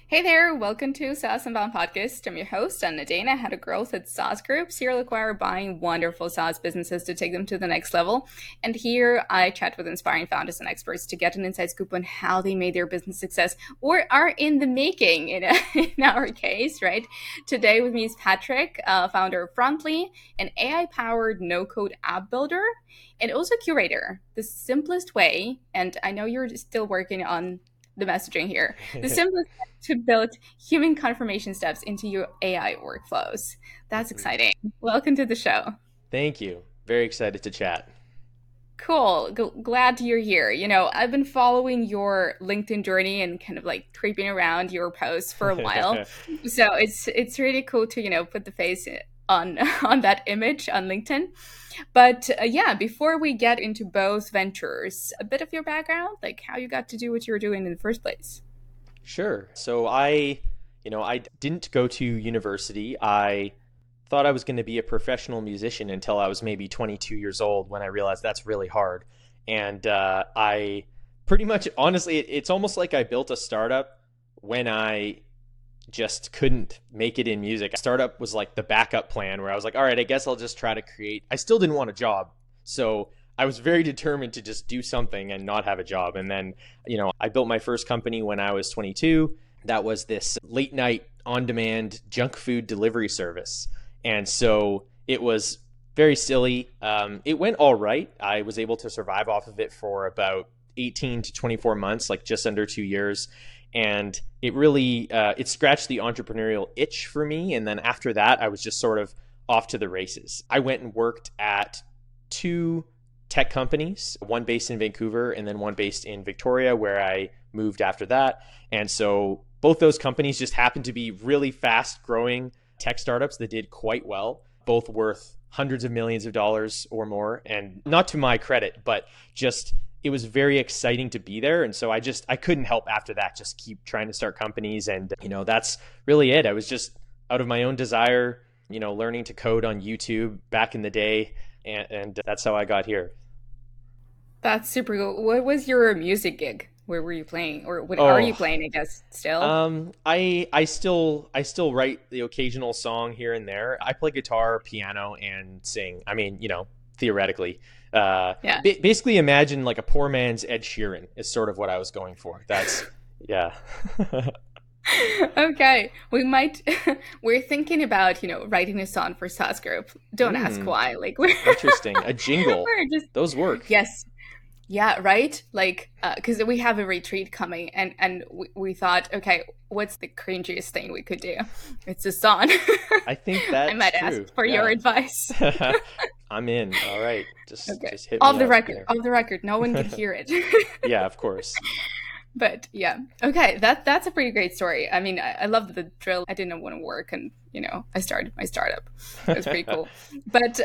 Hey there, welcome to SaaS Unbound Podcast. I'm your host, Anna Dana, head of growth at SaaS Group, Serial Acquire, buying wonderful SaaS businesses to take them to the next level. And here I chat with inspiring founders and experts to get an inside scoop on how they made their business success or are in the making in our case, right? Today with me is Patrick, founder of Frontly, an AI-powered no-code app builder and also curator. The simplest way, and I know you're still working on the messaging here. The simplest way to build human confirmation steps into your AI workflows. That's exciting. Welcome to the show. Thank you. Very excited to chat. Cool. Glad you're here. I've been following your LinkedIn journey and kind of like creeping around your posts for a while. So it's really cool to, put the face on on that image on LinkedIn. But yeah, before we get into both ventures, a bit of your background, like how you got to do what you were doing in the first place. Sure. So I didn't go to university. I thought I was going to be a professional musician until I was maybe 22 years old when I realized that's really hard. And I pretty much, honestly, it's almost like I built a startup when I just couldn't make it in music. Startup was like the backup plan where I was like, all right, I guess I'll just try to create. I still didn't want a job. So I was very determined to just do something and not have a job. And then, I built my first company when I was 22. That was this late night on demand junk food delivery service. And so it was very silly. It went all right. I was able to survive off of it for about 18 to 24 months, like just under 2 years. And it really it scratched the entrepreneurial itch for me. And then after that, I was just sort of off to the races. I went and worked at two tech companies, one based in Vancouver and then one based in Victoria, where I moved after that. And so both those companies just happened to be really fast growing tech startups that did quite well, both worth hundreds of millions of dollars or more. And not to my credit, but just it was very exciting to be there. And so I couldn't help after that, just keep trying to start companies. And, that's really it. I was just out of my own desire, learning to code on YouTube back in the day. And that's how I got here. That's super cool. What was your music gig? Where were you playing? Or what are you Oh, playing, I guess, still? I still write the occasional song here and there. I play guitar, piano, and sing. I mean, theoretically. Yeah. Basically imagine like a poor man's Ed Sheeran is sort of what I was going for. That's yeah. Okay. We're thinking about, writing a song for SaaS Group. Don't ask Hmm, why. Like we're interesting. A jingle. we're just Those work. yes. Yeah, right? Like, because we have a retreat coming, and we thought, okay, what's the cringiest thing we could do? It's a song. I think I that's might ask true. for your Yeah. advice. I'm in. All right. Just Okay. just hit me up. Yeah. Off the record, no one could hear it. Yeah, of course. But yeah, okay, that's a pretty great story. I mean, I love the drill. I didn't want to work, and I started my startup. It was pretty cool. But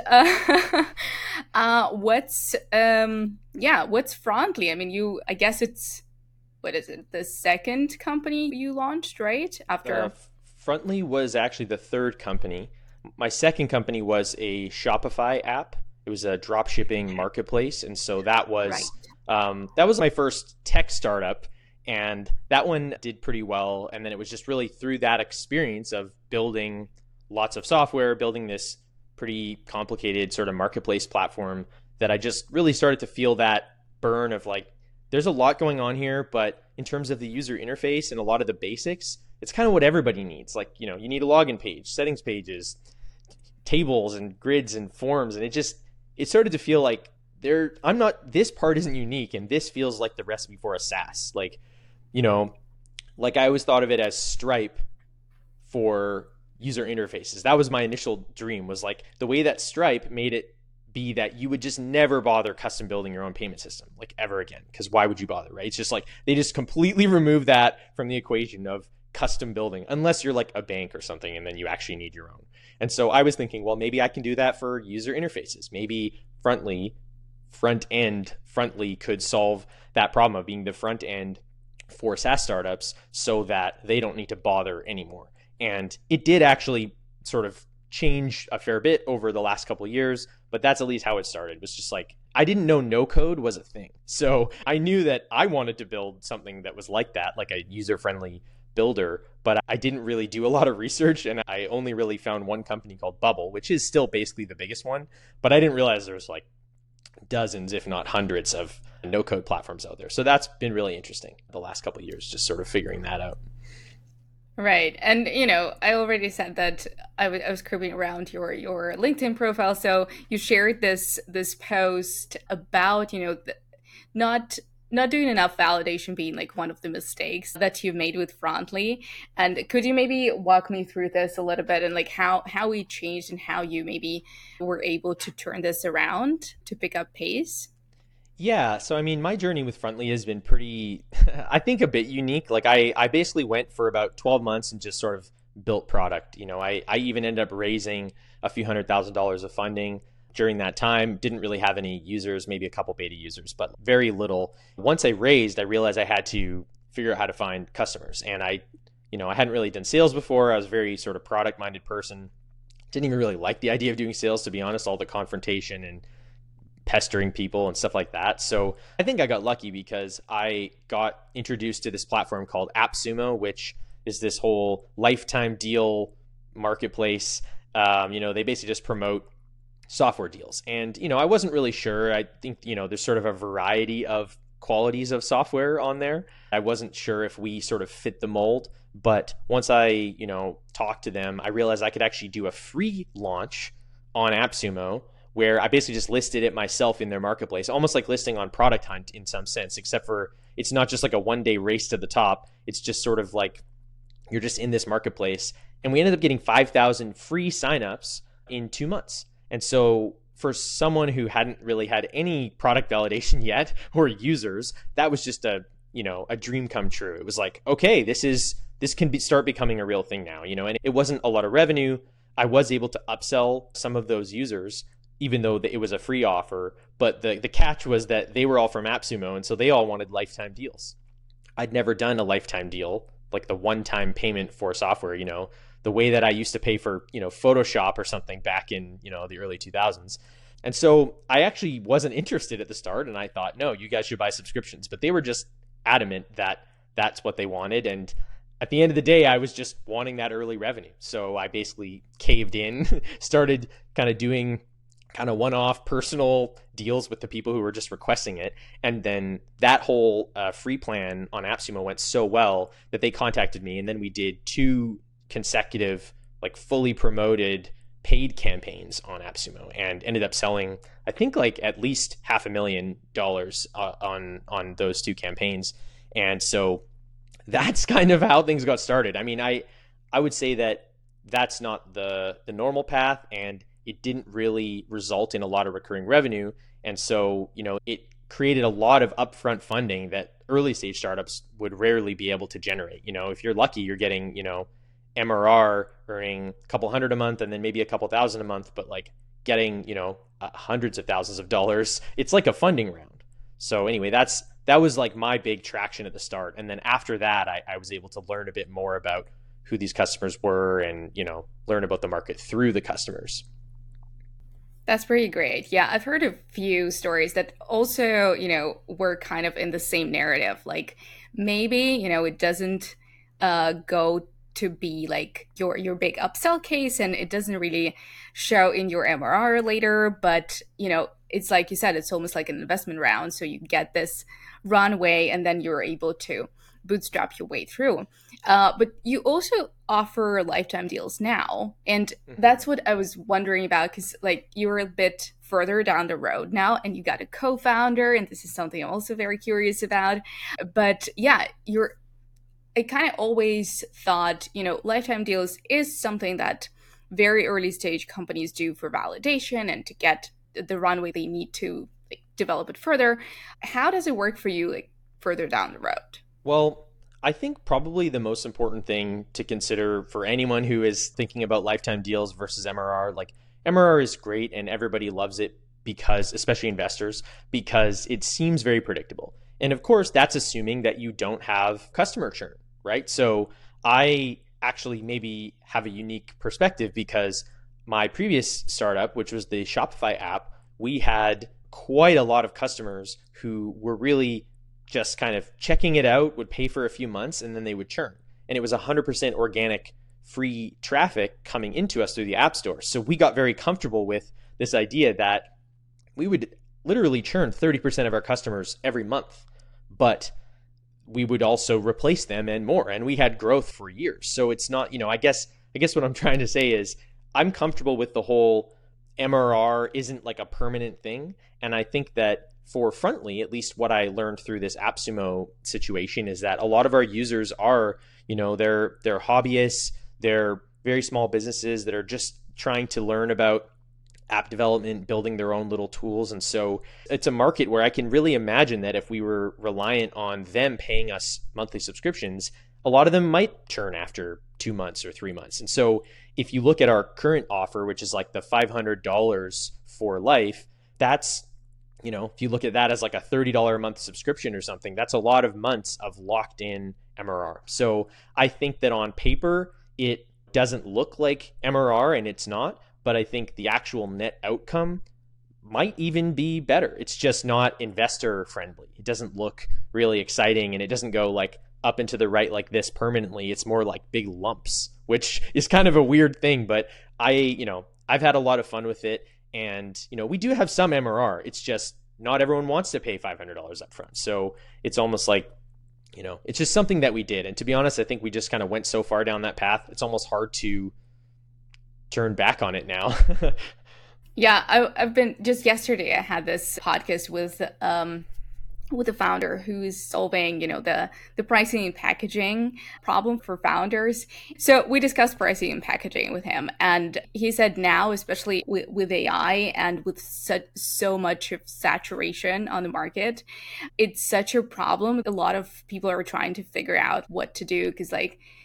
what's Frontly? I mean, I guess it's what is it? The second company you launched, right? Uh, After Frontly was actually the third company. My second company was a Shopify app. It was a drop shipping marketplace, and so right. that was my first tech startup, and that one did pretty well. And then it was just really through that experience of building lots of software, building this pretty complicated sort of marketplace platform that I just really started to feel that burn of like, there's a lot going on here, but in terms of the user interface and a lot of the basics, it's kind of what everybody needs. Like, you need a login page, settings pages, tables and grids and forms. And it started to feel like this part isn't unique. And this feels like the recipe for a SaaS. Like, you know, like I always thought of it as Stripe for user interfaces. That was my initial dream, was like the way that Stripe made it be that you would just never bother custom building your own payment system like ever again. Because why would you bother, right? It's just like they just completely remove that from the equation of custom building, unless you're like a bank or something and then you actually need your own. And so I was thinking, well, maybe I can do that for user interfaces. Maybe Frontly could solve that problem of being the front end for SaaS startups so that they don't need to bother anymore. And it did actually sort of change a fair bit over the last couple of years, but that's at least how it started. It was just like, I didn't know no code was a thing. So I knew that I wanted to build something that was like that, like a user friendly builder, but I didn't really do a lot of research, and I only really found one company called Bubble, which is still basically the biggest one. But I didn't realize there's like dozens, if not hundreds, of no-code platforms out there. So that's been really interesting the last couple of years, just sort of figuring that out. Right. And, I already said that I was creeping around your LinkedIn profile. So you shared this post about, not doing enough validation being like one of the mistakes that you've made with Frontly. And could you maybe walk me through this a little bit and like how we changed and how you maybe were able to turn this around to pick up pace? Yeah, so I mean, my journey with Frontly has been pretty, I think, a bit unique. Like I basically went for about 12 months and just sort of built product. I even ended up raising a few $100,000 of funding during that time. Didn't really have any users, maybe a couple beta users, but very little. Once I raised, I realized I had to figure out how to find customers. And I hadn't really done sales before. I was a very sort of product-minded person. Didn't even really like the idea of doing sales, to be honest, all the confrontation and pestering people and stuff like that. So I think I got lucky because I got introduced to this platform called AppSumo, which is this whole lifetime deal marketplace. They basically just promote software deals. And, I wasn't really sure. I think, there's sort of a variety of qualities of software on there. I wasn't sure if we sort of fit the mold. But once I, talked to them, I realized I could actually do a free launch on AppSumo where I basically just listed it myself in their marketplace, almost like listing on Product Hunt in some sense, except for it's not just like a one-day race to the top. It's just sort of like you're just in this marketplace. And we ended up getting 5,000 free signups in 2 months. And so for someone who hadn't really had any product validation yet or users, that was just a dream come true. It was like, okay, this can start becoming a real thing now, and it wasn't a lot of revenue. I was able to upsell some of those users, even though it was a free offer. But the catch was that they were all from AppSumo, and so they all wanted lifetime deals. I'd never done a lifetime deal, like the one-time payment for software, the way that I used to pay for, Photoshop or something back in, the early 2000s. And so I actually wasn't interested at the start, and I thought, no, you guys should buy subscriptions. But they were just adamant that that's what they wanted. And at the end of the day, I was just wanting that early revenue. So I basically caved in, started kind of doing kind of one-off personal deals with the people who were just requesting it. And then that whole free plan on AppSumo went so well that they contacted me. And then we did 2 consecutive, like fully promoted paid campaigns on AppSumo and ended up selling, I think, like at least $500,000 on those 2 campaigns. And so that's kind of how things got started. I mean, I would say that that's not the normal path, and it didn't really result in a lot of recurring revenue. And so, it created a lot of upfront funding that early stage startups would rarely be able to generate. If you're lucky, you're getting, MRR earning a couple hundred a month and then maybe a couple thousand a month, but like getting, hundreds of thousands of dollars, it's like a funding round. So anyway, that was like my big traction at the start. And then after that, I was able to learn a bit more about who these customers were and, learn about the market through the customers. That's pretty great. Yeah, I've heard a few stories that also, were kind of in the same narrative. Like maybe, it doesn't go to be like your big upsell case, and it doesn't really show in your MRR later, but it's like you said, it's almost like an investment round. So you get this runway and then you're able to bootstrap your way through. But you also offer lifetime deals now. And that's what I was wondering about, because like you're a bit further down the road now and you got a co-founder, and this is something I'm also very curious about. But yeah, I kind of always thought, lifetime deals is something that very early stage companies do for validation and to get the runway they need to develop it further. How does it work for you further down the road? Well, I think probably the most important thing to consider for anyone who is thinking about lifetime deals versus MRR, like MRR is great and everybody loves it because, especially investors, because it seems very predictable. And of course, that's assuming that you don't have customer churn, right? So I actually maybe have a unique perspective because my previous startup, which was the Shopify app, we had quite a lot of customers who were really just kind of checking it out, would pay for a few months, and then they would churn. and it was 100% organic free traffic coming into us through the App Store. So we got very comfortable with this idea that we would literally churn 30% of our customers every month, but we would also replace them and more. And we had growth for years. So it's not, I guess what I'm trying to say is I'm comfortable with the whole MRR isn't like a permanent thing. And I think that for Frontly, at least what I learned through this AppSumo situation is that a lot of our users are, they're hobbyists, they're very small businesses that are just trying to learn about app development, building their own little tools. And so it's a market where I can really imagine that if we were reliant on them paying us monthly subscriptions, a lot of them might churn after 2 months or 3 months. And so if you look at our current offer, which is like the $500 for life, that's, if you look at that as like a $30 a month subscription or something, that's a lot of months of locked in MRR. So I think that on paper, it doesn't look like MRR, and it's not, but I think the actual net outcome might even be better. It's just not investor friendly. It doesn't look really exciting, and it doesn't go like up and to the right like this permanently. It's more like big lumps, which is kind of a weird thing, but I've had a lot of fun with it. And, we do have some MRR. It's just not everyone wants to pay $500 up front. So it's almost like, it's just something that we did. And to be honest, I think we just kind of went so far down that path. It's almost hard to turn back on it now. Yeah, I've been just yesterday. I had this podcast with a founder who's solving, the pricing and packaging problem for founders. So we discussed pricing and packaging with him, and he said now, especially with AI and with so much of saturation on the market, it's such a problem. A lot of people are trying to figure out what to do because,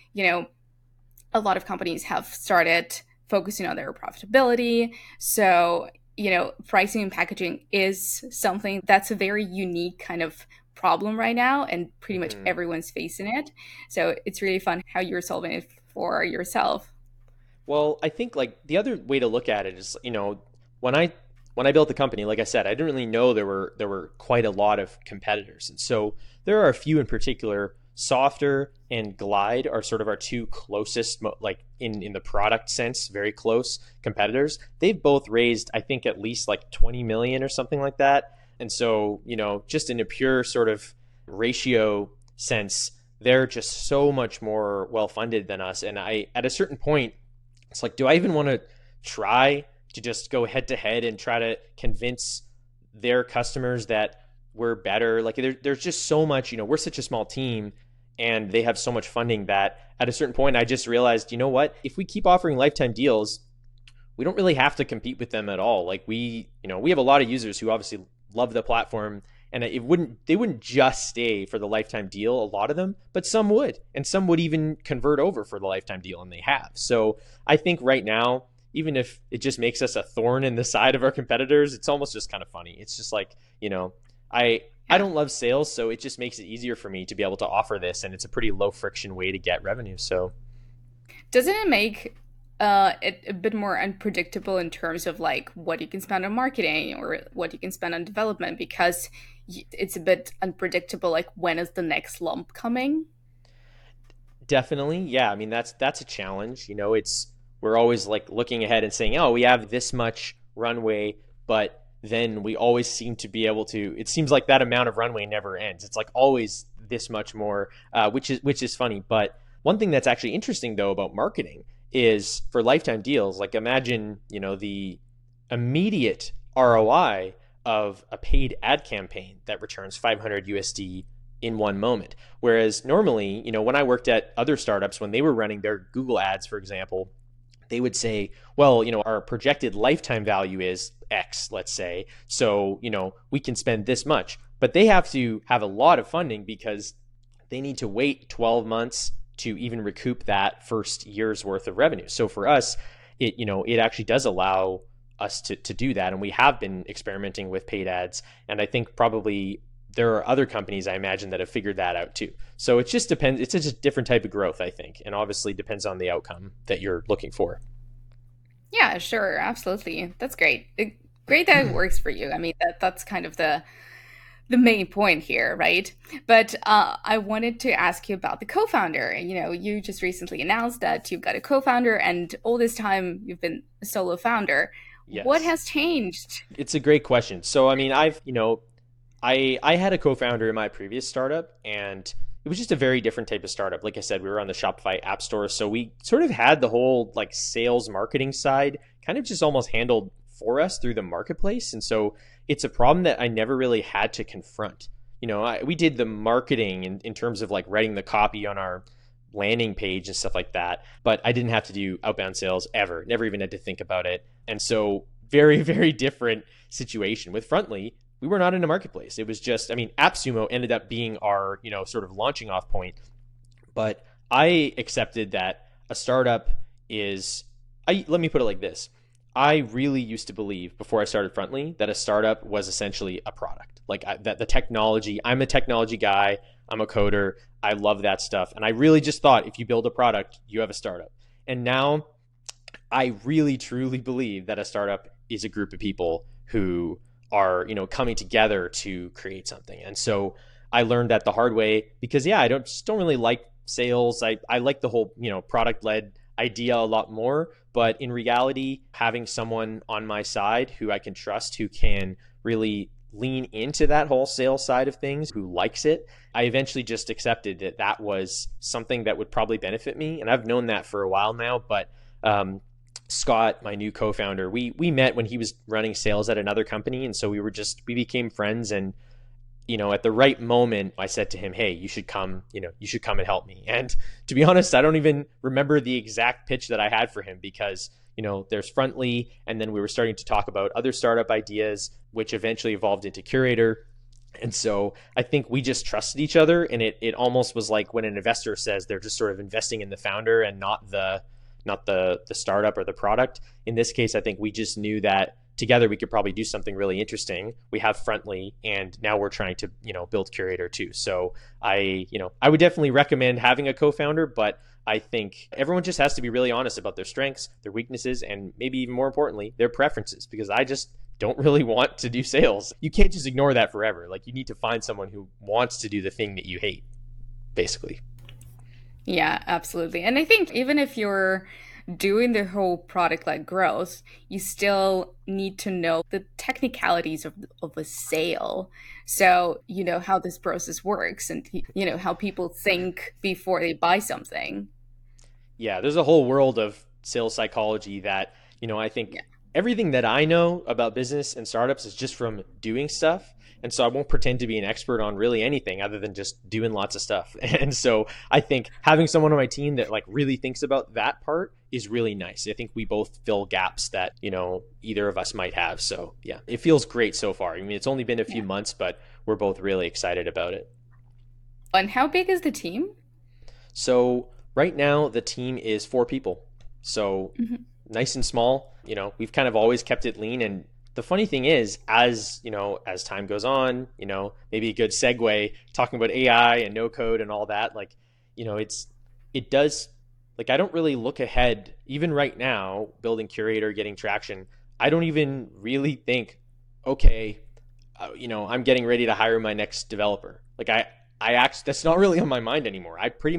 a lot of companies have started focusing on their profitability. So pricing and packaging is something that's a very unique kind of problem right now, and pretty much everyone's facing it. So it's really fun how you're solving it for yourself. Well, I think like the other way to look at it is, when I built the company, like I said, I didn't really know there were quite a lot of competitors. And so there are a few in particular. Softer and Glide are sort of our two closest, like in the product sense, very close competitors. They've both raised, I think, at least like 20 million or something like that. And so, just in a pure sort of ratio sense, they're just so much more well-funded than us. And at a certain point, it's like, do I even want to try to just go head to head and try to convince their customers that we're better? Like there's just so much, we're such a small team, and they have so much funding that at a certain point, I just realized, what? If we keep offering lifetime deals, we don't really have to compete with them at all. Like we have a lot of users who obviously love the platform, and they wouldn't just stay for the lifetime deal, a lot of them, but some would, and some would even convert over for the lifetime deal, and they have. So I think right now, even if it just makes us a thorn in the side of our competitors, it's almost just kind of funny. It's just like, I don't love sales, so it just makes it easier for me to be able to offer this, and it's a pretty low friction way to get revenue. So, doesn't it make it a bit more unpredictable in terms of like what you can spend on marketing or what you can spend on development, because it's a bit unpredictable, like when is the next lump coming? Definitely, yeah. I mean, that's a challenge. We're always like looking ahead and saying, oh, we have this much runway, but then we always seem to be able to, it seems like that amount of runway never ends. It's like always this much more, which is funny. But one thing that's actually interesting though about marketing is for lifetime deals, like imagine, the immediate ROI of a paid ad campaign that returns 500 USD in one moment. Whereas normally, when I worked at other startups, when they were running their Google ads, for example, they would say, well, our projected lifetime value is X, let's say. So, we can spend this much, but they have to have a lot of funding because they need to wait 12 months to even recoup that first year's worth of revenue. So for us, it actually does allow us to do that. And we have been experimenting with paid ads. And I think probably there are other companies, I imagine, that have figured that out too. So it just depends. It's just a different type of growth, I think. And obviously depends on the outcome that you're looking for. Yeah, sure. Absolutely. That's great. Great that it works for you. I mean, that's kind of the the main point here, right? But I wanted to ask you about the co-founder. You just recently announced that you've got a co-founder, and all this time you've been a solo founder. What Yes. has changed? It's a great question. So, I mean, I had a co-founder in my previous startup, and it was just a very different type of startup. Like I said, we were on the Shopify App Store, so we sort of had the whole like sales marketing side kind of just almost handled for us through the marketplace. And so it's a problem that I never really had to confront. We did the marketing in terms of like writing the copy on our landing page and stuff like that, but I didn't have to do outbound sales ever. Never even had to think about it. And so very, very different situation with Frontly. We were not in a marketplace. It was just, I mean, AppSumo ended up being our, sort of launching off point. But I accepted that a startup let me put it like this. I really used to believe before I started Frontly that a startup was essentially a product. That the technology, I'm a technology guy, I'm a coder, I love that stuff. And I really just thought if you build a product, you have a startup. And now I really truly believe that a startup is a group of people who are, coming together to create something. And so I learned that the hard way because I don't really like sales. I like the whole, product led idea a lot more, but in reality, having someone on my side who I can trust, who can really lean into that whole sales side of things, who likes it, I eventually just accepted that that was something that would probably benefit me. And I've known that for a while now, but Scott, my new co-founder, we met when he was running sales at another company. And so we became friends. And, at the right moment, I said to him, hey, you should come and help me. And to be honest, I don't even remember the exact pitch that I had for him because, there's Frontly. And then we were starting to talk about other startup ideas, which eventually evolved into Curator. And so I think we just trusted each other. And it almost was like when an investor says they're just sort of investing in the founder and not the startup or the product. In this case, I think we just knew that together we could probably do something really interesting. We have Frontly, and now we're trying to, build Curator too. So I would definitely recommend having a co-founder, but I think everyone just has to be really honest about their strengths, their weaknesses, and maybe even more importantly, their preferences, because I just don't really want to do sales. You can't just ignore that forever. Like you need to find someone who wants to do the thing that you hate, basically. Yeah, absolutely. And I think even if you're doing the whole product-led growth, you still need to know the technicalities of a sale. So, how this process works and, how people think before they buy something. Yeah, there's a whole world of sales psychology that, I think everything that I know about business and startups is just from doing stuff. And so I won't pretend to be an expert on really anything other than just doing lots of stuff. And so I think having someone on my team that like really thinks about that part is really nice. I think we both fill gaps that, either of us might have. So yeah, it feels great so far. I mean, it's only been a few months, but we're both really excited about it. And how big is the team? So right now the team is 4 people. So nice and small. We've kind of always kept it lean. And the funny thing is, as time goes on, maybe a good segue talking about AI and no code and all that, like, it does, like, I don't really look ahead, even right now, building Curator, getting traction. I don't even really think, okay, I'm getting ready to hire my next developer. Like I actually, that's not really on my mind anymore.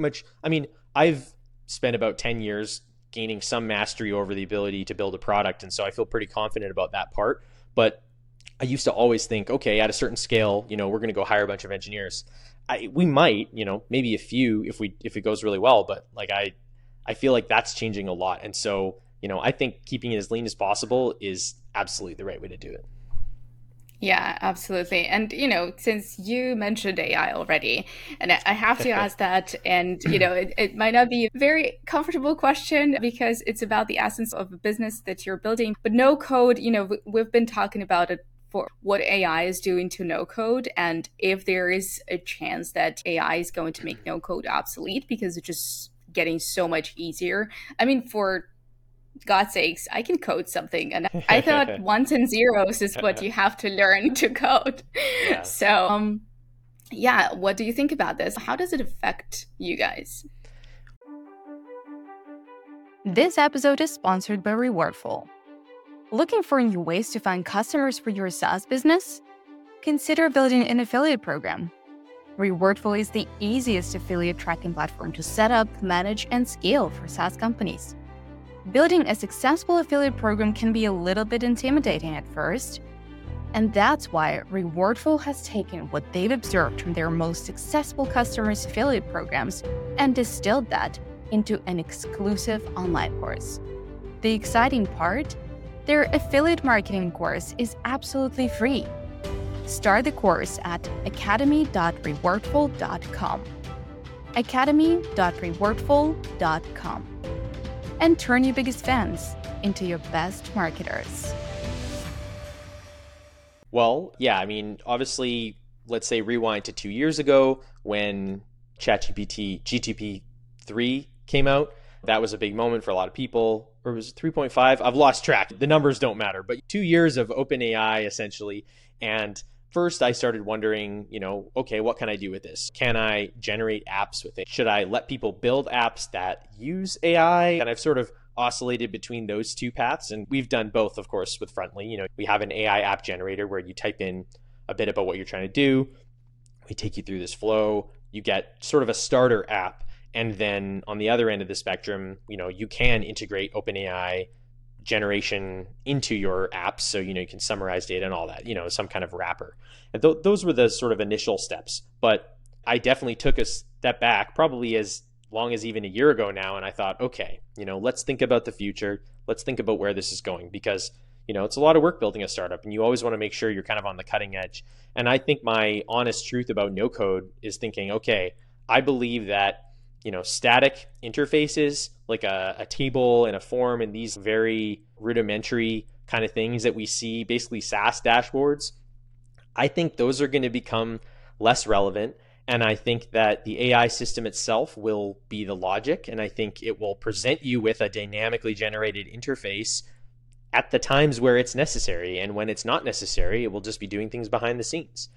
I've spent about 10 years gaining some mastery over the ability to build a product. And so I feel pretty confident about that part. But I used to always think, okay, at a certain scale, we're going to go hire a bunch of engineers. We might, maybe a few if it goes really well. But like, I feel like that's changing a lot. And so, I think keeping it as lean as possible is absolutely the right way to do it. Yeah, absolutely. And, since you mentioned AI already, and I have to ask that, and, it might not be a very comfortable question because it's about the essence of a business that you're building. But no code, we've been talking about it for what AI is doing to no code, and if there is a chance that AI is going to make no code obsolete because it's just getting so much easier. I mean, for God's sakes, I can code something. And I thought ones and zeros is what you have to learn to code. Yeah. So, yeah, what do you think about this? How does it affect you guys? This episode is sponsored by Rewardful. Looking for new ways to find customers for your SaaS business? consider building an affiliate program. Rewardful is the easiest affiliate tracking platform to set up, manage, and scale for SaaS companies. Building a successful affiliate program can be a little bit intimidating at first, and that's why Rewardful has taken what they've observed from their most successful customers' affiliate programs and distilled that into an exclusive online course. The exciting part? Their affiliate marketing course is absolutely free. Start the course at academy.rewardful.com. academy.rewardful.com. And turn your biggest fans into your best marketers. Well, yeah, I mean, obviously, let's say rewind to 2 years ago when ChatGPT, GTP3 came out. That was a big moment for a lot of people. Or was it 3.5? I've lost track. The numbers don't matter. But 2 years of OpenAI, essentially. And first, I started wondering, okay, what can I do with this? Can I generate apps with it? Should I let people build apps that use AI? And I've sort of oscillated between those two paths. And we've done both, of course, with Frontly. We have an AI app generator where you type in a bit about what you're trying to do. We take you through this flow. You get sort of a starter app. And then on the other end of the spectrum, you can integrate OpenAI generation into your apps. So, you can summarize data and all that, some kind of wrapper. And those were the sort of initial steps. But I definitely took a step back, probably as long as even a year ago now. And I thought, okay, let's think about the future. Let's think about where this is going, because, it's a lot of work building a startup and you always want to make sure you're kind of on the cutting edge. And I think my honest truth about no code is thinking, okay, I believe that, static interfaces like a table and a form and these very rudimentary kind of things that we see, basically SaaS dashboards, I think those are going to become less relevant. And I think that the AI system itself will be the logic. And I think it will present you with a dynamically generated interface at the times where it's necessary. And when it's not necessary, it will just be doing things behind the scenes.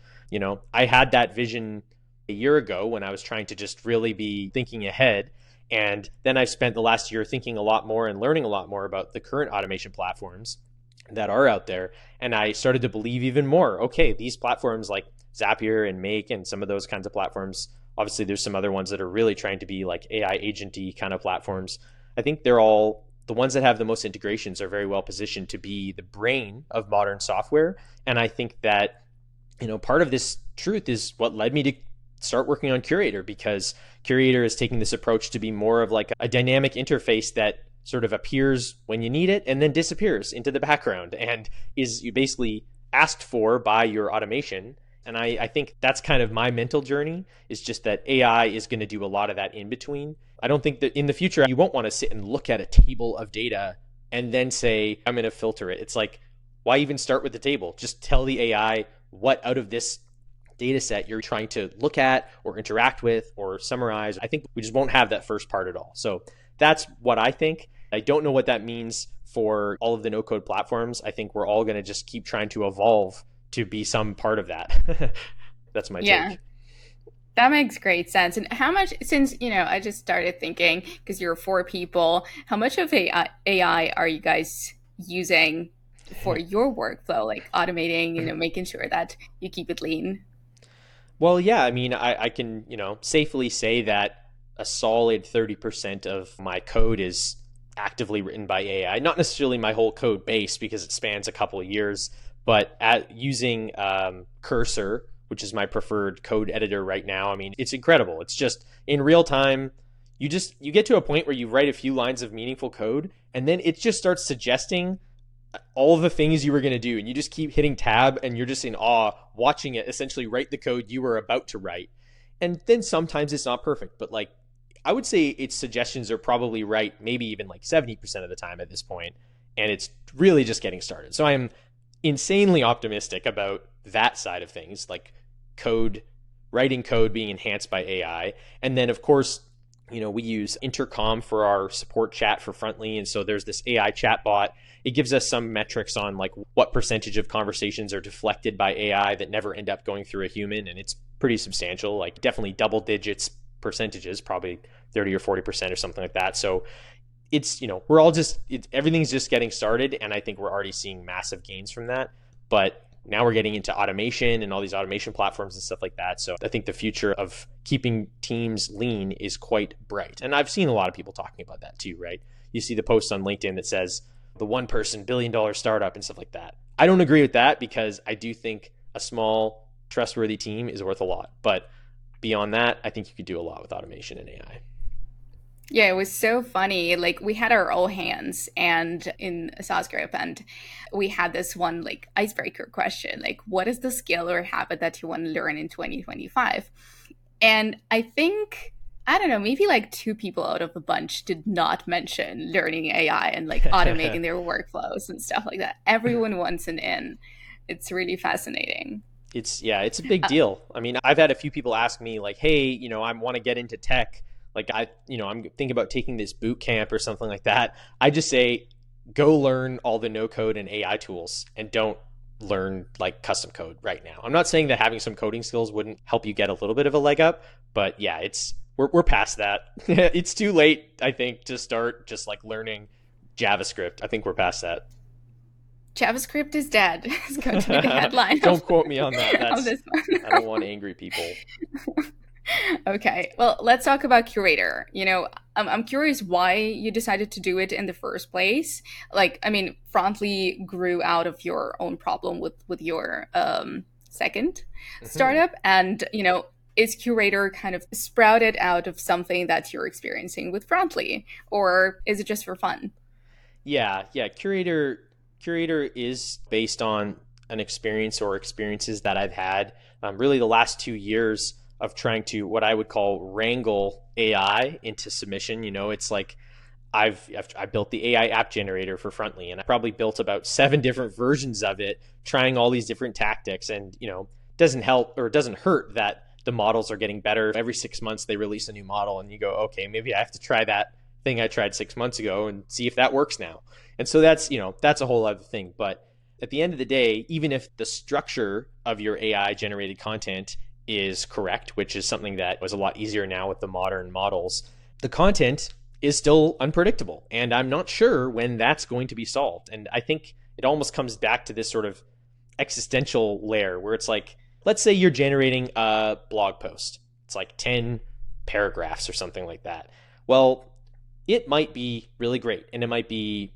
I had that vision a year ago when I was trying to just really be thinking ahead. And then I've spent the last year thinking a lot more and learning a lot more about the current automation platforms that are out there. And I started to believe even more, okay, these platforms like Zapier and Make and some of those kinds of platforms, obviously there's some other ones that are really trying to be like AI agenty kind of platforms. I think they're all, the ones that have the most integrations are very well positioned to be the brain of modern software. And I think that, part of this truth is what led me to start working on Curator, because Curator is taking this approach to be more of like a dynamic interface that sort of appears when you need it and then disappears into the background and is basically asked for by your automation. And I think that's kind of my mental journey, is just that AI is going to do a lot of that in between. I don't think that in the future, you won't want to sit and look at a table of data and then say, I'm going to filter it. It's like, why even start with the table? Just tell the AI what out of this data set you're trying to look at or interact with or summarize. I think we just won't have that first part at all. So that's what I think. I don't know what that means for all of the no-code platforms. I think we're all going to just keep trying to evolve to be some part of that. That's my take. That makes great sense. And how much, since, I just started thinking, because you're 4 people, how much of AI are you guys using for your workflow, like automating, making sure that you keep it lean? Well, yeah, I mean, I can, safely say that a solid 30% of my code is actively written by AI. Not necessarily my whole code base, because it spans a couple of years, but using Cursor, which is my preferred code editor right now. I mean, it's incredible. It's just in real time, you get to a point where you write a few lines of meaningful code, and then it just starts suggesting all the things you were going to do, and you just keep hitting tab and you're just in awe watching it essentially write the code you were about to write. And then sometimes it's not perfect, but like I would say its suggestions are probably right, maybe even like 70% of the time at this point, and it's really just getting started. So I am insanely optimistic about that side of things, like writing code being enhanced by AI. And then of course, we use Intercom for our support chat for Frontly. And so there's this AI chatbot. It gives us some metrics on like what percentage of conversations are deflected by AI that never end up going through a human. And it's pretty substantial, like definitely double digits percentages, probably 30 or 40% or something like that. So it's, we're all everything's just getting started. And I think we're already seeing massive gains from that. But now we're getting into automation and all these automation platforms and stuff like that. So I think the future of keeping teams lean is quite bright. And I've seen a lot of people talking about that too, right? You see the post on LinkedIn that says the one person $1 billion startup and stuff like that. I don't agree with that because I do think a small, trustworthy team is worth a lot. But beyond that, I think you could do a lot with automation and AI. Yeah, it was so funny. Like we had our all hands and in SaaS group, and we had this one like icebreaker question, like what is the skill or habit that you want to learn in 2025? And I think, I don't know, maybe like 2 people out of a bunch did not mention learning AI and like automating their workflows and stuff like that. Everyone wants an in. It's really fascinating. It's a big deal. I mean, I've had a few people ask me like, hey, I want to get into tech. Like I'm thinking about taking this boot camp or something like that. I just say, go learn all the no code and AI tools and don't learn like custom code right now. I'm not saying that having some coding skills wouldn't help you get a little bit of a leg up, but yeah, we're past that. It's too late, I think, to start just like learning JavaScript. I think we're past that. JavaScript is dead. It's going to be the headline. Don't quote me on that. I don't want angry people. Okay, well, let's talk about Curator. I'm curious why you decided to do it in the first place. Like, I mean, Frontly grew out of your own problem with your second startup, and is Curator kind of sprouted out of something that you're experiencing with Frontly, or is it just for fun? Yeah. Curator is based on an experience or experiences that I've had really the last 2 years of trying to what I would call wrangle AI into submission. It's like I built the AI app generator for Frontly, and I probably built about 7 different versions of it, trying all these different tactics. And doesn't help or it doesn't hurt that the models are getting better. Every 6 months they release a new model, and you go, okay, maybe I have to try that thing I tried 6 months ago and see if that works now. And so that's a whole other thing. But at the end of the day, even if the structure of your AI generated content is correct, which is something that was a lot easier now with the modern models, the content is still unpredictable. And I'm not sure when that's going to be solved. And I think it almost comes back to this sort of existential layer where it's like, let's say you're generating a blog post. It's like 10 paragraphs or something like that. Well, it might be really great and it might be,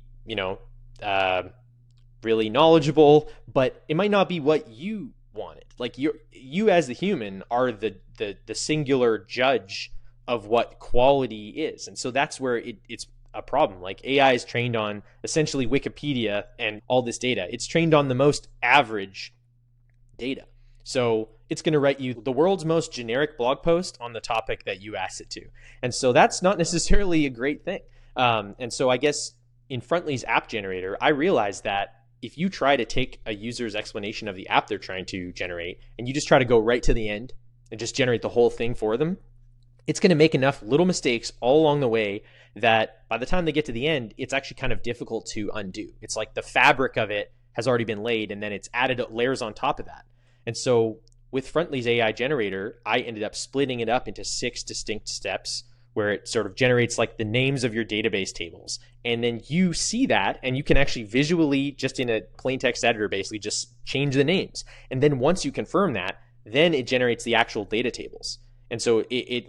really knowledgeable, but it might not be what you wanted. Like you as the human are the singular judge of what quality is. And so that's where it's a problem. Like AI is trained on essentially Wikipedia and all this data. It's trained on the most average data. So it's going to write you the world's most generic blog post on the topic that you asked it to. And so that's not necessarily a great thing. And so I guess in Frontly's app generator, I realized that if you try to take a user's explanation of the app they're trying to generate and you just try to go right to the end and just generate the whole thing for them, it's going to make enough little mistakes all along the way that by the time they get to the end, it's actually kind of difficult to undo. It's like the fabric of it has already been laid and then it's added layers on top of that. And so with Frontly's AI generator, I ended up splitting it up into 6 distinct steps where it sort of generates like the names of your database tables. And then you see that and you can actually visually, just in a plain text editor, basically just change the names. And then once you confirm that, then it generates the actual data tables. And so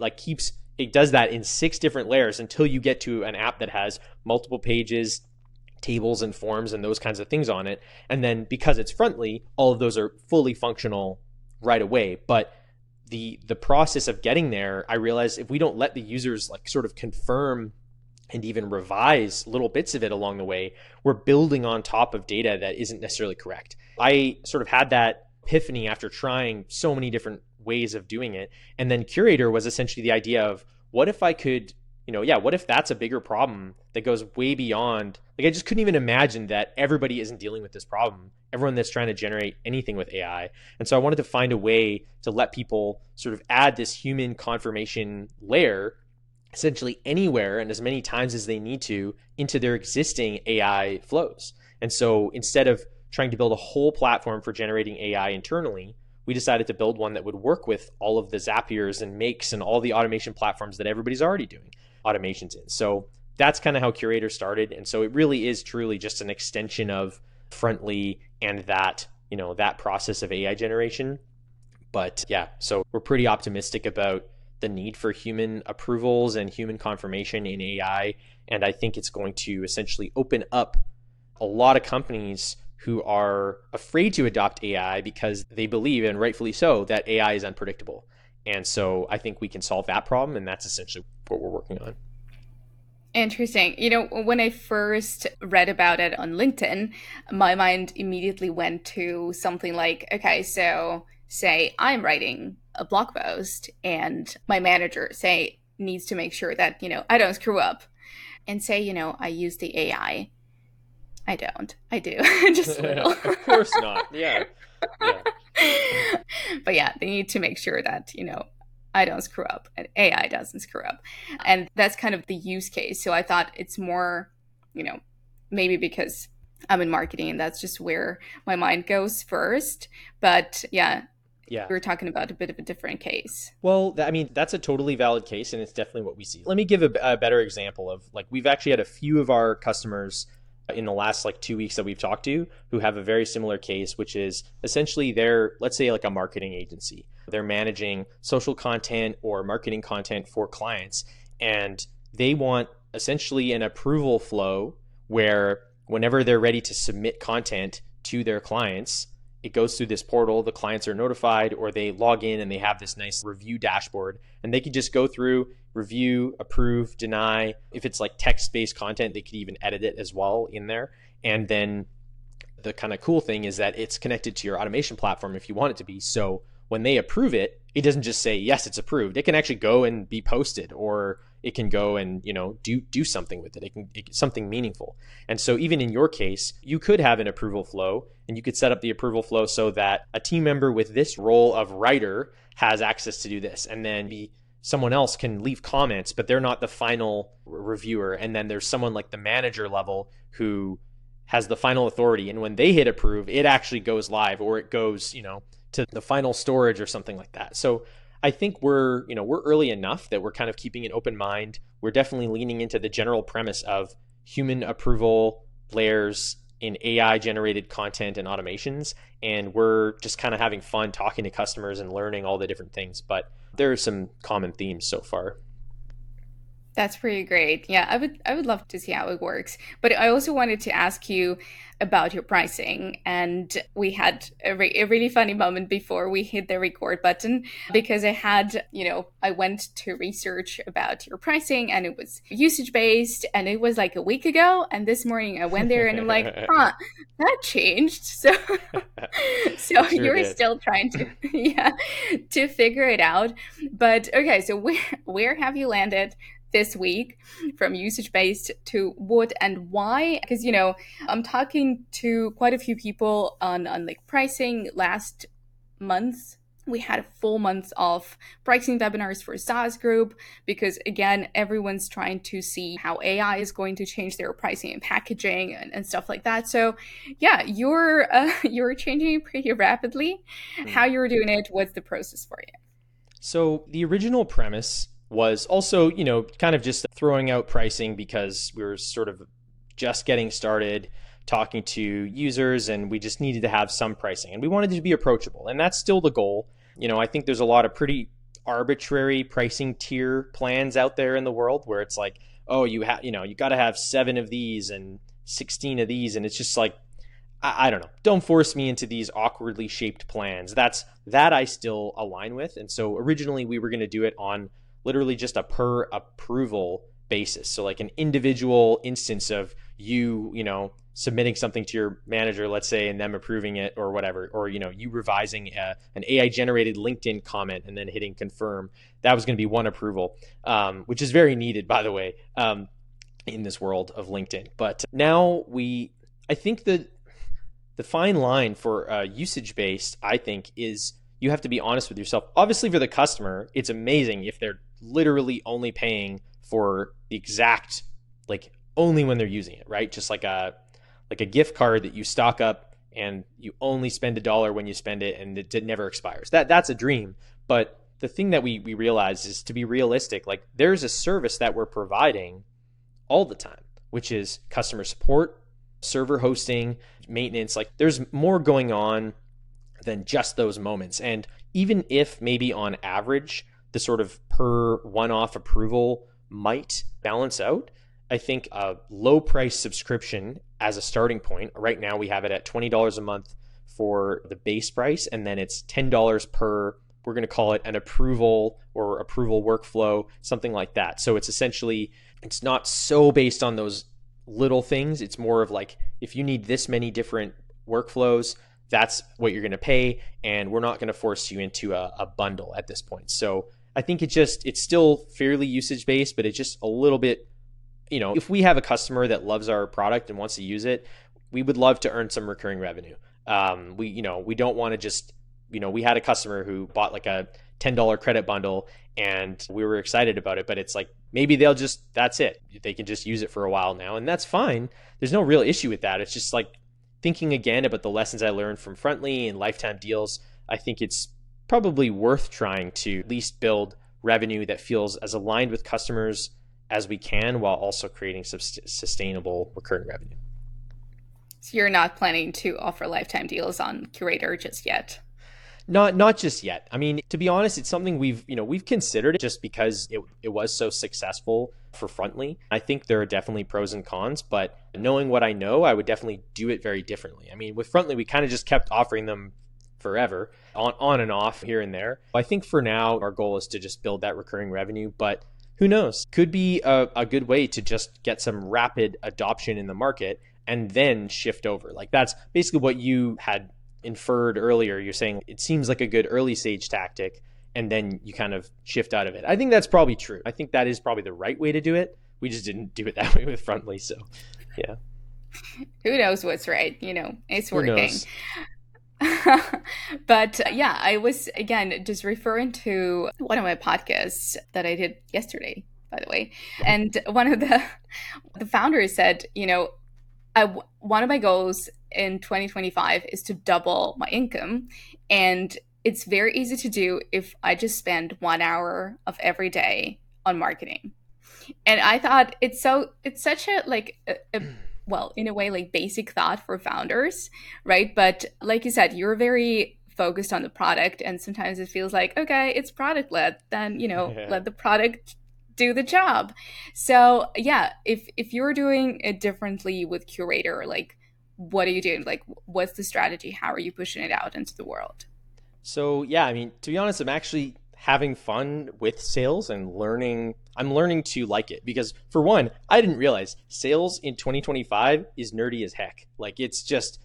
it does that in 6 different layers until you get to an app that has multiple pages, tables and forms and those kinds of things on it. And then because it's Frontly, all of those are fully functional right away. But the process of getting there, I realized if we don't let the users like sort of confirm and even revise little bits of it along the way, we're building on top of data that isn't necessarily correct. I sort of had that epiphany after trying so many different ways of doing it. And then Curator was essentially the idea of what if I could, what if that's a bigger problem that goes way beyond, like I just couldn't even imagine that everybody isn't dealing with this problem, everyone that's trying to generate anything with AI. And so I wanted to find a way to let people sort of add this human confirmation layer essentially anywhere and as many times as they need to into their existing AI flows. And so instead of trying to build a whole platform for generating AI internally, we decided to build one that would work with all of the Zapiers and Makes and all the automation platforms that everybody's already doing automations in. So that's kind of how Curator started. And so it really is truly just an extension of Frontly and that that process of AI generation. But yeah, so we're pretty optimistic about the need for human approvals and human confirmation in AI. And I think it's going to essentially open up a lot of companies who are afraid to adopt AI because they believe, and rightfully so, that AI is unpredictable. And so I think we can solve that problem, and that's essentially what we're working on. Interesting. When I first read about it on LinkedIn, my mind immediately went to something like, okay, so say I'm writing a blog post and my manager needs to make sure that, I don't screw up, and say, I use the AI. I don't. I do. Just a little. Of course not. Yeah. But yeah, they need to make sure that, I don't screw up and AI doesn't screw up. And that's kind of the use case. So I thought it's more, maybe because I'm in marketing and that's just where my mind goes first. But yeah. We're talking about a bit of a different case. Well, that's a totally valid case, and it's definitely what we see. Let me give a better example of, we've actually had a few of our customers in the last 2 weeks that we've talked to who have a very similar case, which is essentially they're, let's say, a marketing agency. They're managing social content or marketing content for clients, and they want essentially an approval flow where whenever they're ready to submit content to their clients, it goes through this portal, the clients are notified, or they log in and they have this nice review dashboard, and they can just go through, review, approve, deny. If it's text-based content, they could even edit it as well in there. And then the kind of cool thing is that it's connected to your automation platform if you want it to be. So when they approve it, it doesn't just say, yes, it's approved. It can actually go and be posted, or it can go and, do something with it. It's something meaningful. And so even in your case, you could have an approval flow, and you could set up the approval flow so that a team member with this role of writer has access to do this. And then someone else can leave comments, but they're not the final reviewer. And then there's someone like the manager level who has the final authority. And when they hit approve, it actually goes live, or it goes, to the final storage or something like that. So I think we're early enough that we're kind of keeping an open mind. We're definitely leaning into the general premise of human approval layers in AI generated content and automations. And we're just kind of having fun talking to customers and learning all the different things. But there are some common themes so far. That's pretty great. Yeah, I would love to see how it works. But I also wanted to ask you about your pricing. And we had a really funny moment before we hit the record button, because I went to research about your pricing, and it was usage based, and it was a week ago. And this morning I went there and I'm like, that changed. So you're still trying to figure it out. But okay, so where have you landed this week from usage-based to what and why? Because, I'm talking to quite a few people on pricing. Last month, we had a full month of pricing webinars for SaaS Group, because again, everyone's trying to see how AI is going to change their pricing and packaging and stuff like that. So yeah, you're changing pretty rapidly. How you're doing it, what's the process for you? So the original premise was also, kind of just throwing out pricing because we were sort of just getting started talking to users, and we just needed to have some pricing, and we wanted to be approachable. And that's still the goal. I think there's a lot of pretty arbitrary pricing tier plans out there in the world where it's like, oh, you got to have 7 of these and 16 of these. And it's just I don't know. Don't force me into these awkwardly shaped plans. That I still align with. And so originally we were going to do it on literally just a per approval basis. So an individual instance of you submitting something to your manager, let's say, and them approving it or whatever, or, you revising an AI generated LinkedIn comment and then hitting confirm. That was going to be one approval, which is very needed, by the way, in this world of LinkedIn. But now I think the fine line for usage-based, I think, is you have to be honest with yourself. Obviously, for the customer, it's amazing if they're literally only paying for the exact, only when they're using it, right? Just like a gift card that you stock up and you only spend $1 when you spend it, and it never expires. That's a dream. But the thing that we realize is, to be realistic, there's a service that we're providing all the time, which is customer support, server hosting, maintenance. There's more going on than just those moments. And even if maybe on average, the sort of per one-off approval might balance out, I think a low price subscription as a starting point, right now we have it at $20 a month for the base price, and then it's $10 per, we're going to call it an approval or approval workflow, something like that. So it's essentially, it's not so based on those little things. It's more of like, if you need this many different workflows, that's what you're going to pay. And we're not going to force you into a bundle at this point. So I think it's still fairly usage based, but it's just a little bit, if we have a customer that loves our product and wants to use it, we would love to earn some recurring revenue. We don't want to just, we had a customer who bought like a $10 credit bundle and we were excited about it, but it's like, maybe that's it. They can just use it for a while now, and that's fine. There's no real issue with that. It's just like thinking again about the lessons I learned from Frontly and lifetime deals. I think it's probably worth trying to at least build revenue that feels as aligned with customers as we can, while also creating sustainable recurring revenue. So you're not planning to offer lifetime deals on Curator just yet? Not just yet. I mean, to be honest, it's something we've considered it just because it was so successful for Frontly. I think there are definitely pros and cons, but knowing what I know, I would definitely do it very differently. I mean, with Frontly, we kind of just kept offering them forever, on and off here and there. I think for now, our goal is to just build that recurring revenue, but who knows? Could be a good way to just get some rapid adoption in the market and then shift over. Like that's basically what you had inferred earlier. You're saying it seems like a good early stage tactic, and then you kind of shift out of it. I think that's probably true. I think that is probably the right way to do it. We just didn't do it that way with Frontly. So yeah. Who knows what's right? It's working. But yeah, I was, again, just referring to one of my podcasts that I did yesterday, by the way. And one of the founders said, one of my goals in 2025 is to double my income. And it's very easy to do if I just spend 1 hour of every day on marketing. And I thought it's such a well, in a way, like basic thought for founders, right? But like you said, you're very focused on the product, and sometimes it feels like, okay, it's product led, then, let the product do the job. So yeah, if you're doing it differently with Curator, like what are you doing? Like, what's the strategy? How are you pushing it out into the world? So yeah, I mean, to be honest, I'm actually having fun with sales and learning. I'm learning to like it because, for one, I didn't realize sales in 2025 is nerdy as heck. Like it's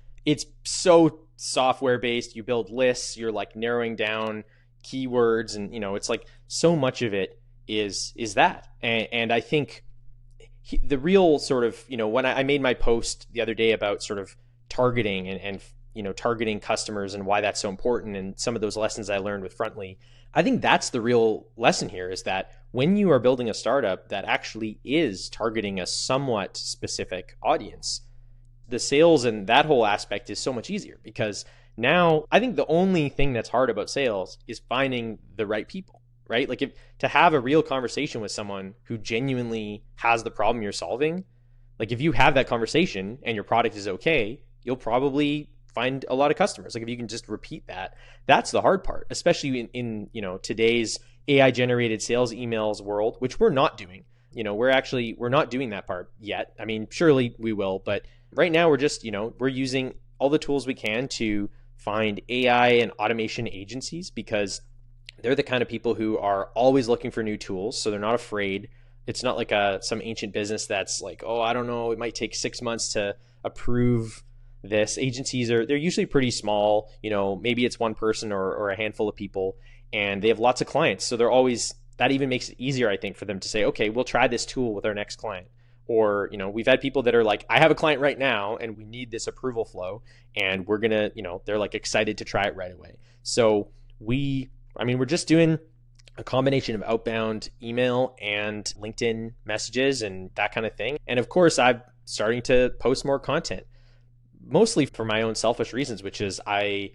so software based. You build lists, you're like narrowing down keywords, and it's like so much of it is that. And I think the real sort of, when I made my post the other day about sort of targeting and targeting customers and why that's so important, and some of those lessons I learned with Frontly, I think that's the real lesson here, is that when you are building a startup that actually is targeting a somewhat specific audience, the sales and that whole aspect is so much easier, because now I think the only thing that's hard about sales is finding the right people, right? Like to have a real conversation with someone who genuinely has the problem you're solving, like if you have that conversation and your product is okay, you'll probably find a lot of customers. Like if you can just repeat that, that's the hard part, especially in today's AI generated sales emails world, which we're not doing. We're not doing that part yet. I mean, surely we will, but right now we're just, we're using all the tools we can to find AI and automation agencies, because they're the kind of people who are always looking for new tools. So they're not afraid. It's not like some ancient business that's like, oh, I don't know, it might take 6 months to approve this. Agencies they're usually pretty small, maybe it's one person or a handful of people, and they have lots of clients. So that even makes it easier, I think, for them to say, okay, we'll try this tool with our next client. Or, we've had people that are like, I have a client right now and we need this approval flow, and we're going to, they're like excited to try it right away. So we're just doing a combination of outbound email and LinkedIn messages and that kind of thing. And of course, I'm starting to post more content, mostly for my own selfish reasons, which is I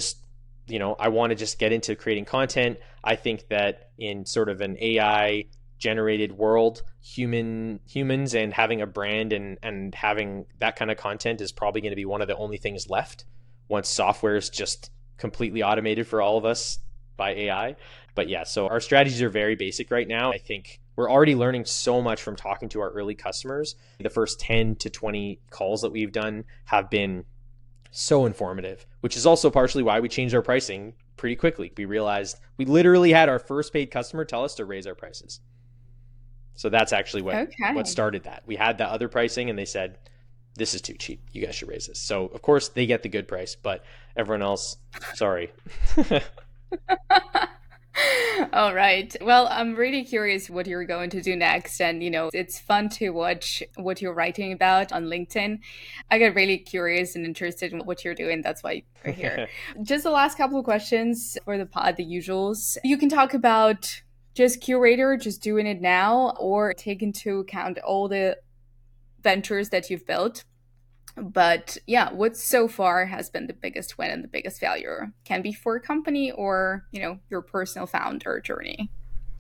want to just get into creating content. I think that in sort of an AI generated world, humans and having a brand and having that kind of content is probably going to be one of the only things left once software is just completely automated for all of us by AI. But yeah, so our strategies are very basic right now. I think we're already learning so much from talking to our early customers. The first 10 to 20 calls that we've done have been so informative, which is also partially why we changed our pricing pretty quickly. We realized we literally had our first paid customer tell us to raise our prices. So that's actually what started that. We had that other pricing and they said, this is too cheap. You guys should raise this. So of course they get the good price, but everyone else, sorry. All right. Well, I'm really curious what you're going to do next. And, it's fun to watch what you're writing about on LinkedIn. I get really curious and interested in what you're doing. That's why we're here. Just the last couple of questions for the pod, the usuals. You can talk about just Curaytor, just doing it now, or take into account all the ventures that you've built. But yeah, what so far has been the biggest win and the biggest failure? Can be for a company or, your personal founder journey.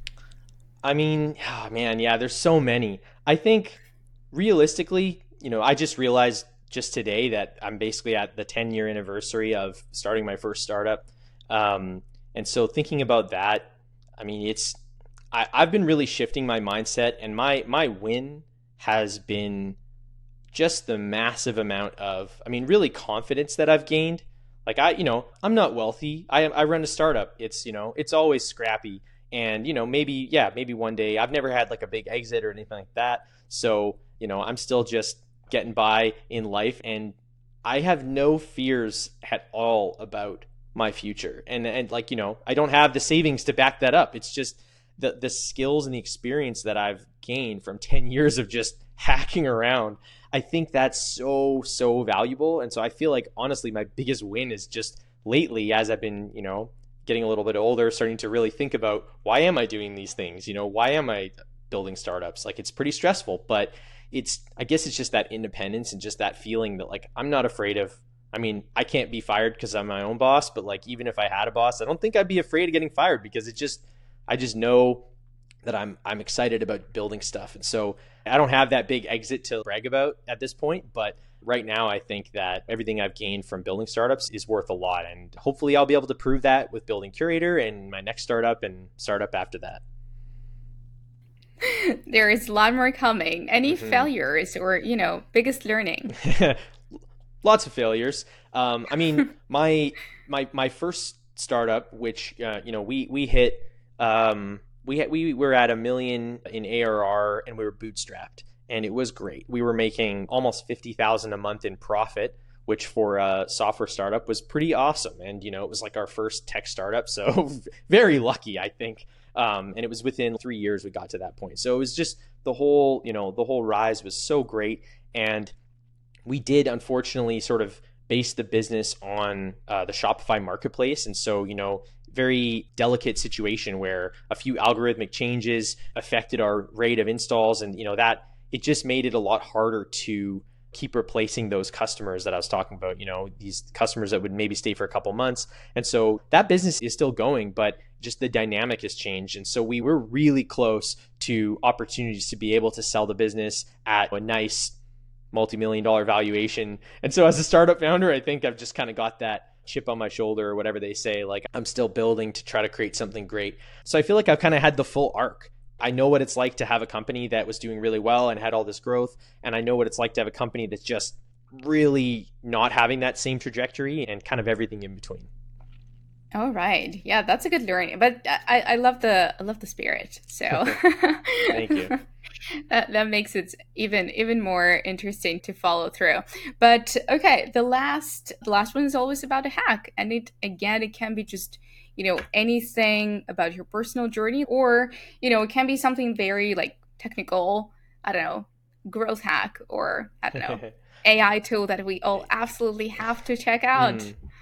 I mean, oh man, yeah, there's so many. I think realistically, I just realized just today that I'm basically at the 10-year anniversary of starting my first startup. And so thinking about that, I mean, I've been really shifting my mindset, and my win has been just the massive amount of, really confidence that I've gained. Like I'm not wealthy. I run a startup. It's always scrappy. And, maybe one day. I've never had like a big exit or anything like that. So, I'm still just getting by in life, and I have no fears at all about my future. And like, I don't have the savings to back that up. It's just the skills and the experience that I've gained from 10 years of just hacking around. I think that's so valuable. And so I feel like, honestly, my biggest win is just lately, as I've been, getting a little bit older, starting to really think about, why am I doing these things? Why am I building startups? Like, it's pretty stressful, but I guess it's just that independence and just that feeling that, like, I'm not afraid of, I can't be fired because I'm my own boss, but like, even if I had a boss, I don't think I'd be afraid of getting fired, because I just know that I'm excited about building stuff. And so I don't have that big exit to brag about at this point, but right now I think that everything I've gained from building startups is worth a lot. And hopefully I'll be able to prove that with building Curaytor and my next startup and startup after that. There is a lot more coming. Any failures or, biggest learning? Lots of failures. My first startup, which, we hit, we were at $1 million in ARR and we were bootstrapped, and it was great. We were making almost $50,000 a month in profit, which for a software startup was pretty awesome. And, it was like our first tech startup. So very lucky, I think. And it was within 3 years we got to that point. So it was just the whole rise was so great. And we did, unfortunately, sort of base the business on the Shopify marketplace. And so, very delicate situation where a few algorithmic changes affected our rate of installs, and that it just made it a lot harder to keep replacing those customers that I was talking about, these customers that would maybe stay for a couple months. And so that business is still going, but just the dynamic has changed. And so we were really close to opportunities to be able to sell the business at a nice multi-million-dollar valuation. And so as a startup founder, I think I've just kind of got that chip on my shoulder, or whatever they say, like I'm still building to try to create something great. So I feel like I've kind of had the full arc. I know what it's like to have a company that was doing really well and had all this growth. And I know what it's like to have a company that's just really not having that same trajectory, and kind of everything in between. All right. Yeah, that's a good learning. But I love the spirit. So Thank you. That makes it even more interesting to follow through. But okay, the last one is always about a hack. And it can be just, anything about your personal journey, or, it can be something very like technical, I don't know, growth hack, or I don't know, AI tool that we all absolutely have to check out.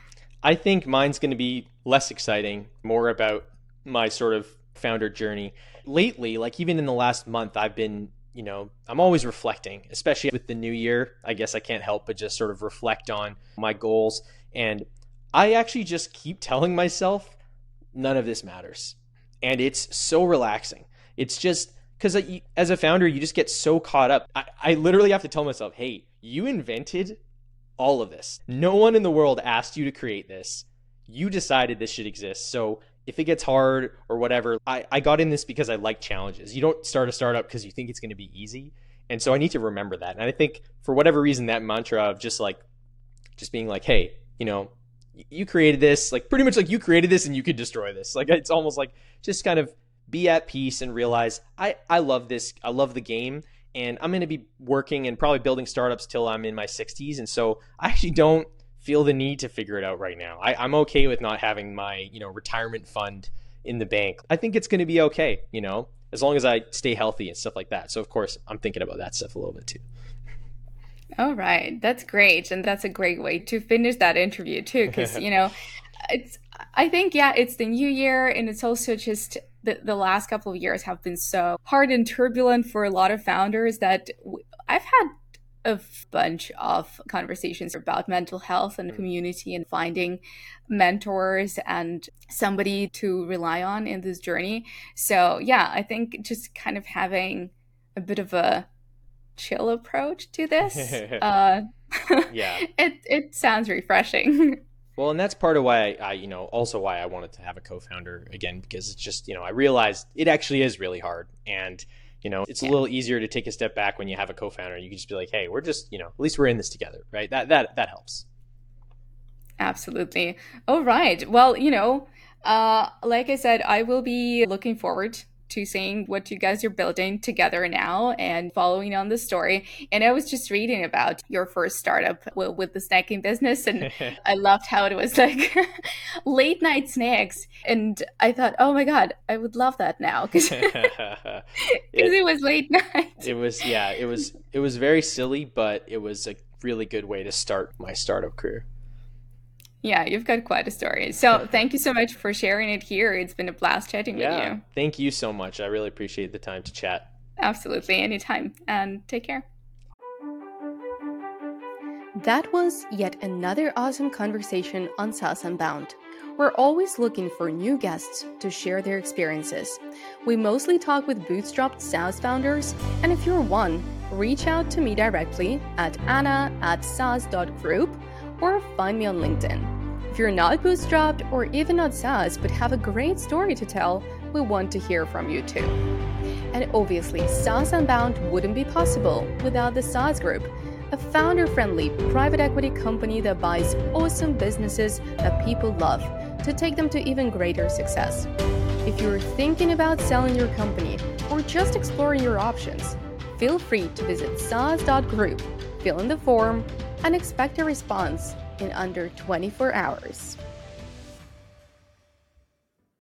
I think mine's going to be less exciting, more about my sort of founder journey. Lately, like even in the last month, I've been, I'm always reflecting, especially with the new year. I guess I can't help but just sort of reflect on my goals. And I actually just keep telling myself, none of this matters. And it's so relaxing. It's just because as a founder, you just get so caught up. I literally have to tell myself, hey, you invented all of this. No one in the world asked you to create this. you decided this should exist. So if it gets hard or whatever, I got in this because I like challenges. You don't start a startup because you think it's going to be easy. And so I need to remember that. And I think for whatever reason, that mantra of just being like, hey, you created this, like pretty much like you created this and you could destroy this. Like it's almost like just kind of be at peace and realize I love this. I love the game, and I'm going to be working and probably building startups till I'm in my 60s. And so I actually don't feel the need to figure it out right now. I'm okay with not having my, retirement fund in the bank. I think it's going to be okay, as long as I stay healthy and stuff like that. So of course I'm thinking about that stuff a little bit too. All right. That's great. And that's a great way to finish that interview too. Because, I think, it's the new year, and it's also just the last couple of years have been so hard and turbulent for a lot of founders that I've had a bunch of conversations about mental health and community and finding mentors and somebody to rely on in this journey. So I think just kind of having a bit of a chill approach to this, it sounds refreshing. Well, and that's part of why also why I wanted to have a co-founder again, because it's just, I realized it actually is really hard. And it's a little easier to take a step back when you have a co-founder. You can just be like, hey, we're just, at least we're in this together, right? That helps. Absolutely. All right. Well, like I said, I will be looking forward to seeing what you guys are building together now and following on the story. And I was just reading about your first startup with the snacking business, and I loved how it was like late night snacks. And I thought, oh my God, I would love that now because it was late night. It was very silly, but it was a really good way to start my startup career. Yeah, you've got quite a story. So thank you so much for sharing it here. It's been a blast chatting with you. Thank you so much. I really appreciate the time to chat. Absolutely. Anytime. And take care. That was yet another awesome conversation on SaaS Unbound. We're always looking for new guests to share their experiences. We mostly talk with bootstrapped SaaS founders, and if you're one, reach out to me directly at anna@saas.group or find me on LinkedIn. If you're not bootstrapped or even not SaaS but have a great story to tell, we want to hear from you too. And obviously, SaaS Unbound wouldn't be possible without the SaaS Group, a founder-friendly private equity company that buys awesome businesses that people love to take them to even greater success. If you're thinking about selling your company or just exploring your options, feel free to visit saas.group, fill in the form, and expect a response in under 24 hours.